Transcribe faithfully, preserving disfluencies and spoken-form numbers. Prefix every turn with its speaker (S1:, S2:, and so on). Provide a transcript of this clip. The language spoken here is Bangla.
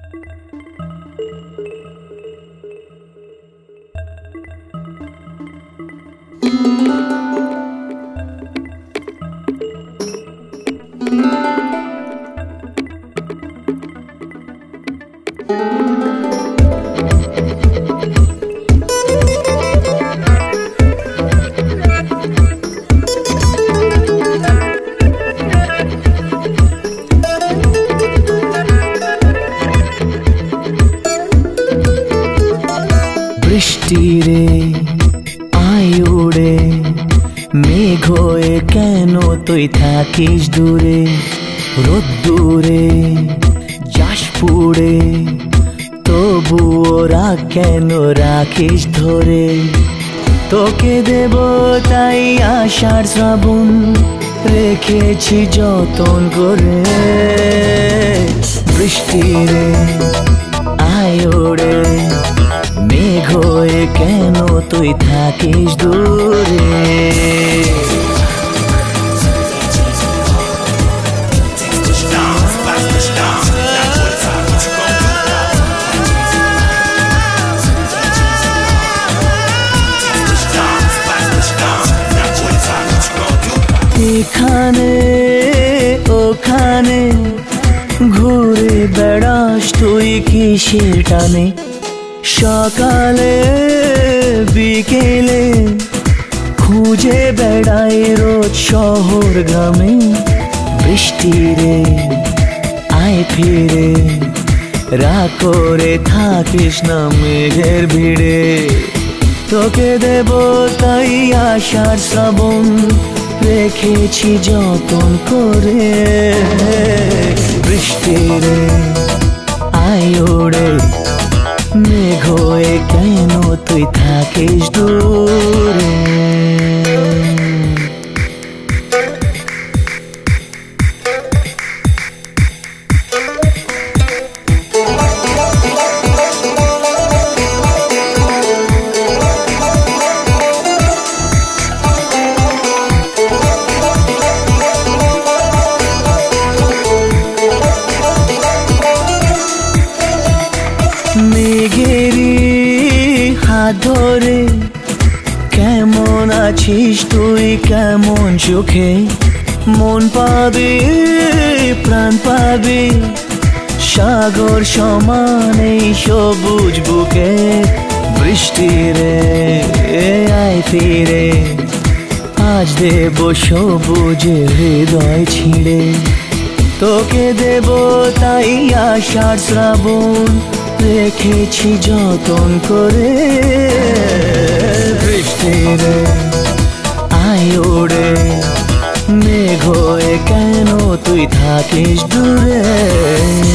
S1: বৃষ্টি রে আয় উড়ে মেঘ হয়ে কেন তুই থাকিস দূরে রোদ্দুরে যাস পুড়ে তবু ওরা কেন রাখিস ধরে তোকে দেব তাই আশার শ্রাবণ রেখেছি যতন করে বৃষ্টি রে আয় উড়ে মেঘ হয়ে কেন তুই থাকিস দূরে এখানে ওখানে ঘুরে বেড়াস তুই কিসের টানে সকালে বিকেলে খুঁজে বেড়াই রোজ শহর গ্রামে বৃষ্টি রে আয় ফিরে রাগ করে থাকিস না মেঘের ভিড়ে তোকে দেব তাই আশার শ্রাবণ রেখেছি যতন করে বৃষ্টি রে আয় ওড়ে মেঘ হয়ে কেন তুই থাকিস দূরে মেঘেরি হাত ধরে কেমন আছিস তুই কেমন চোখে মন পাবে প্রাণ পাবে সাগর সমান এই সবুজ বুকে বৃষ্টি রে আয় ফিরে আজ দেব সবুজের হৃদয় ছিঁড়ে তোকে দেব তাই আশার শ্রাবণ রেখেছি যতন করে বৃষ্টি রে আয় ওড়ে মেঘ হয়ে কেন তুই থাকিস দূরে।